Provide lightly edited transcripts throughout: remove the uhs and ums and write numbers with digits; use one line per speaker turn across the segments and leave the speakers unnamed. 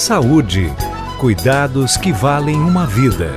Saúde. Cuidados que valem uma vida.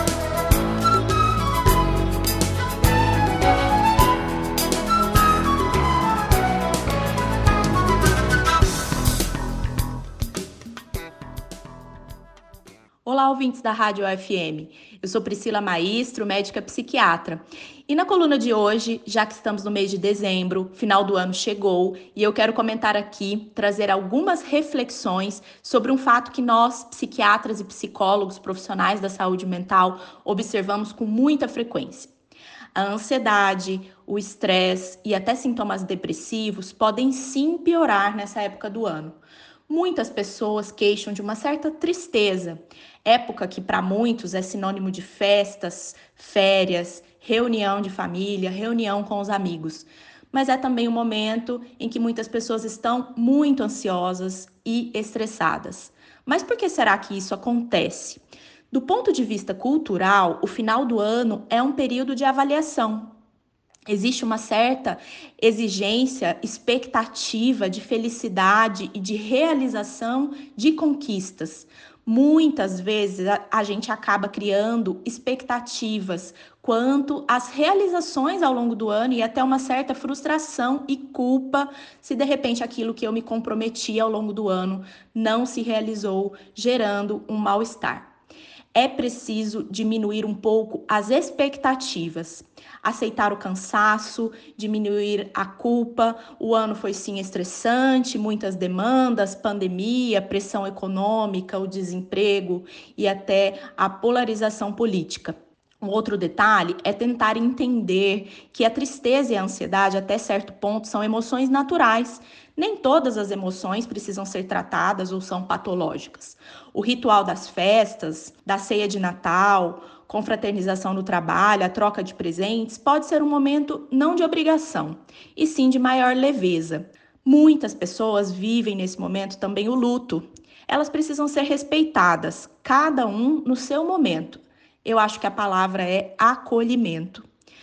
Olá, ouvintes da Rádio UFM. Eu sou Priscila Maestro, médica psiquiatra. E na coluna de hoje, já que estamos no mês de dezembro, final do ano chegou, e eu quero comentar aqui, trazer algumas reflexões sobre um fato que nós, psiquiatras e psicólogos profissionais da saúde mental, observamos com muita frequência. A ansiedade, o estresse e até sintomas depressivos podem sim piorar nessa época do ano. Muitas pessoas queixam de uma certa tristeza, época que para muitos é sinônimo de festas, férias, reunião de família, reunião com os amigos. Mas é também um momento em que muitas pessoas estão muito ansiosas e estressadas. Mas por que será que isso acontece? Do ponto de vista cultural, o final do ano é um período de avaliação. Existe uma certa exigência, expectativa de felicidade e de realização de conquistas. Muitas vezes a gente acaba criando expectativas quanto às realizações ao longo do ano e até uma certa frustração e culpa se de repente aquilo que eu me comprometi ao longo do ano não se realizou, gerando um mal-estar. É preciso diminuir um pouco as expectativas, aceitar o cansaço, diminuir a culpa. O ano foi sim estressante, muitas demandas, pandemia, pressão econômica, o desemprego e até a polarização política. Um outro detalhe é tentar entender que a tristeza e a ansiedade, até certo ponto, são emoções naturais. Nem todas as emoções precisam ser tratadas ou são patológicas. O ritual das festas, da ceia de Natal, confraternização no trabalho, a troca de presentes, pode ser um momento não de obrigação, e sim de maior leveza. Muitas pessoas vivem nesse momento também o luto. Elas precisam ser respeitadas, cada um no seu momento. Eu acho que a palavra é acolhimento.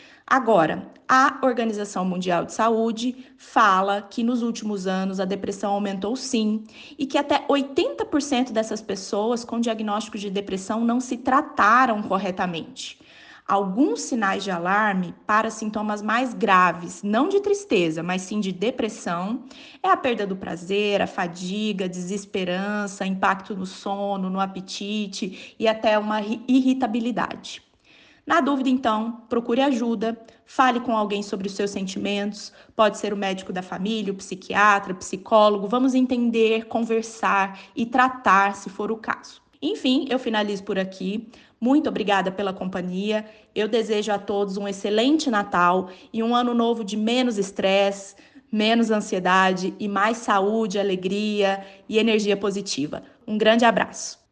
Agora, a Organização Mundial de Saúde fala que nos últimos anos a depressão aumentou sim e que até 80% dessas pessoas com diagnóstico de depressão não se trataram corretamente. Alguns sinais de alarme para sintomas mais graves, não de tristeza, mas sim de depressão, é a perda do prazer, a fadiga, a desesperança, impacto no sono, no apetite e até uma irritabilidade. Na dúvida, então, procure ajuda, fale com alguém sobre os seus sentimentos, pode ser o médico da família, o psiquiatra, psicólogo, vamos entender, conversar e tratar se for o caso. Enfim, eu finalizo por aqui. Muito obrigada pela companhia. Eu desejo a todos um excelente Natal e um ano novo de menos estresse, menos ansiedade e mais saúde, alegria e energia positiva. Um grande abraço.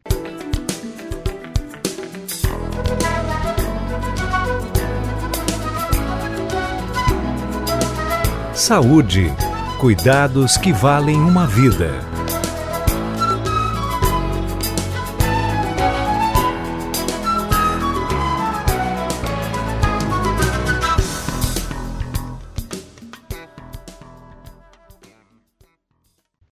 Saúde. Cuidados que valem uma vida.